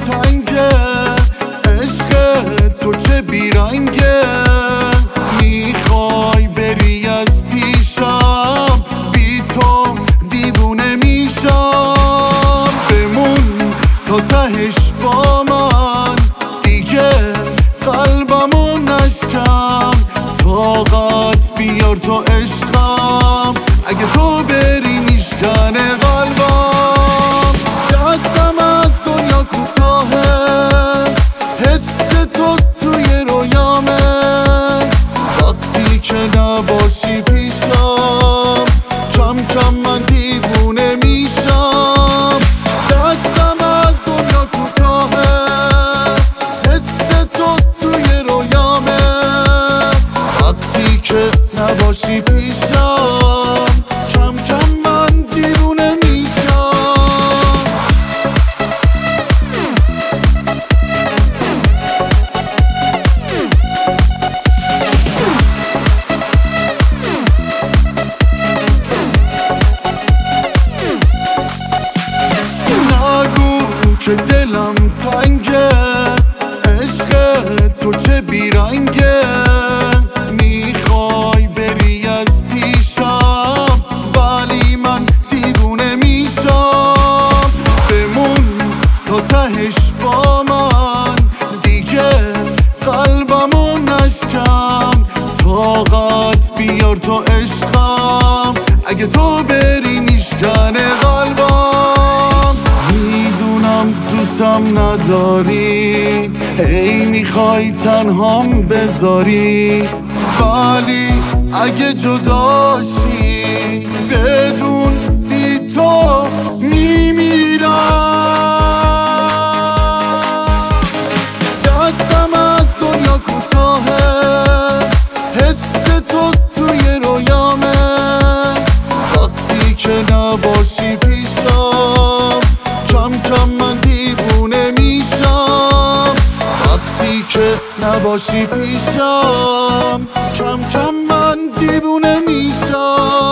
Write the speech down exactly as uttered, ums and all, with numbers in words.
تنگه، عشق تو چه بیرنگه. میخوای بری از پیشم، بی تو دیوونه میشم. بمون تا تهش با من، دیگه قلبمو نشکن. طاقت بیار تو عشقم، اگه تو بری میشکنه قلبم. دستم از دنیا کوتاهه، حس تو توی رویامه. وقتی که نباشی پیشم، کم کم من دیوونه میشم. دستم از دنیا کوتاهه، حس تو توی رویامه. وقتی که نباشی پیشم، کم کم من دیوونه میشم. نگو که دلم تنگه، عشق تو چه بیرنگه. میخوای بری از پیشم، ولی من دیوونه میشم. بمون تا تهش با من، دیگه قلبمو نشکن. طاقت بیار تو عشقم، اگه تو بری میشکنه قلبم. میدونم دوستم نداری، هی میخوای تنهام بذاری. ولی اگه جداشی، بدون بی تو میمیرم. دستم از دنیا کوتاهه، حس تو توی رویامه. وقتی که نباشی پیشم، کم کم من دیوونه میشم. وقتی که نباشی پیشم، کم کم من دیوونه میشم.